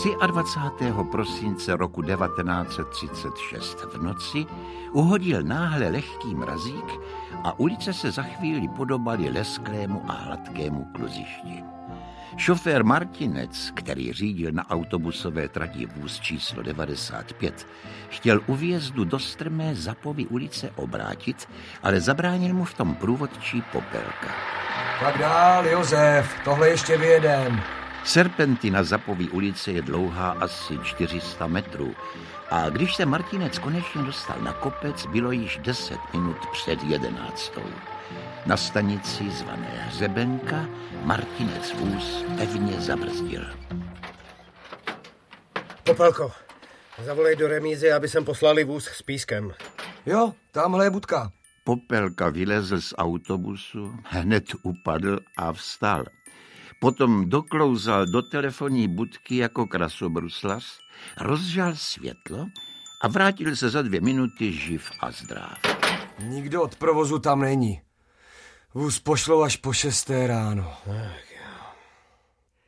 23. prosince roku 1936 v noci uhodil náhle lehký mrazík a ulice se za chvíli podobaly lesklému a hladkému kluzišti. Šofér Martinec, který řídil na autobusové trati vůz číslo 95, chtěl u vjezdu do strmé Zapovy ulice obrátit, ale zabránil mu v tom průvodčí Popelka. Tak dál, Josef, tohle ještě vyjedem. Serpentina Zapovy ulice je dlouhá asi 400 metrů a když se Martinec konečně dostal na kopec, bylo již 10 minut před 11. Na stanici zvané Hřebenka Martinec vůz pevně zabrzdil. Popelko, zavolej do remízy, aby sem poslali vůz s pískem. Jo, tamhle je budka. Popelka vylezl z autobusu, hned upadl a vstal. Potom doklouzal do telefonní budky jako krasobruslař, rozžal světlo a vrátil se za 2 minuty živ a zdrav. Nikdo od provozu tam není. Vůz pošlou až po 6 ráno.